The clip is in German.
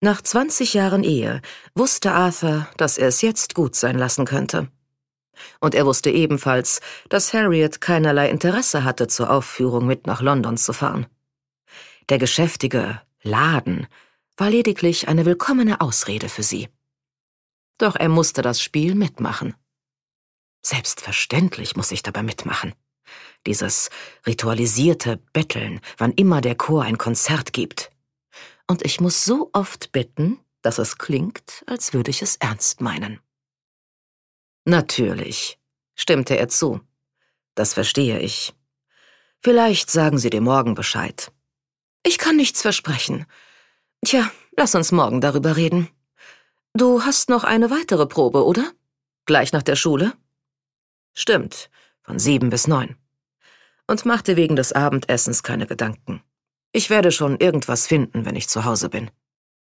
Nach 20 Jahren Ehe wusste Arthur, dass er es jetzt gut sein lassen könnte. Und er wusste ebenfalls, dass Harriet keinerlei Interesse hatte, zur Aufführung mit nach London zu fahren. Der geschäftige Laden war lediglich eine willkommene Ausrede für sie. Doch er musste das Spiel mitmachen. Selbstverständlich muss ich dabei mitmachen. Dieses ritualisierte Betteln, wann immer der Chor ein Konzert gibt. Und ich muss so oft bitten, dass es klingt, als würde ich es ernst meinen. Natürlich, stimmte er zu. Das verstehe ich. Vielleicht sagen Sie dir morgen Bescheid. Ich kann nichts versprechen. Tja, lass uns morgen darüber reden. Du hast noch eine weitere Probe, oder? Gleich nach der Schule? Stimmt, von 7 bis 9. Und mach dir wegen des Abendessens keine Gedanken. Ich werde schon irgendwas finden, wenn ich zu Hause bin.